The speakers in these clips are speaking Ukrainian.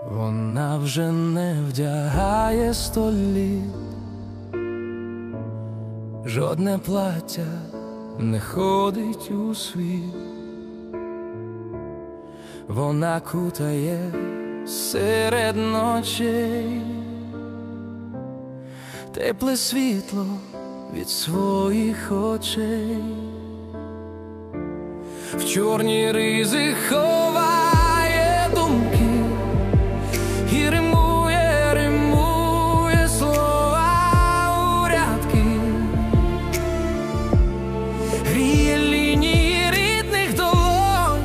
Вона вже не вдягає 100 літ, жодне плаття не ходить у світ. Вона кутає серед ночей тепле світло від своїх очей. В чорні ризи ховає думки і римує слова у рядки. Гріє лінії рідних долонь,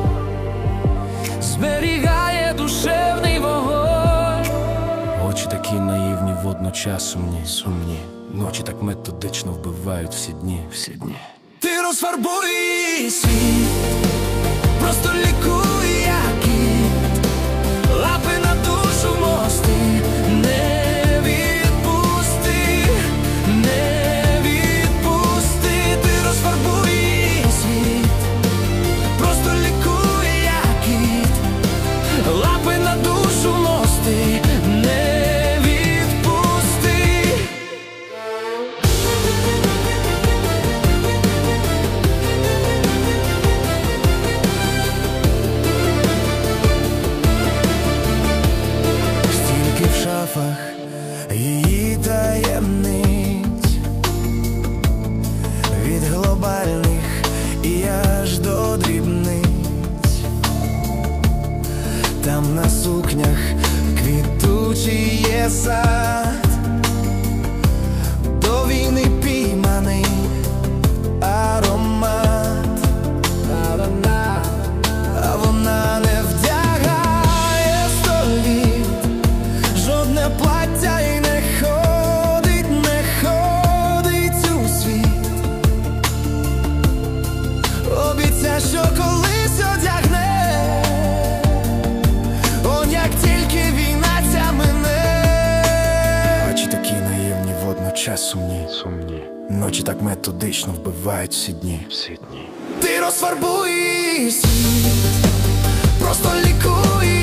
зберігає душевний вогонь. Очі такі наївні, водночас сумні. Ночі так методично вбивають всі дні. Ти розфарбуй світ, просто лікуй, як кіт, лапи на душу мости, не відпусти, не відпусти. Ти розфарбуй світ, просто лікуй, як кіт, лапи на душу мости, не відпусти. В шафах її таємниць, від глобальних і аж до дрібниць. Там на сукнях квітучий є сад, до війни пійманий аромат. А вона не вдягає 100 літ, жодне плаття й не ходить у світ. Обіцяє, що колись одягне, он як тільки війна ця мине. Очі такі наївні, водночас сумні. Ночі так методично вбивають всі дні. Ти розфарбуй світ, просто лікуй.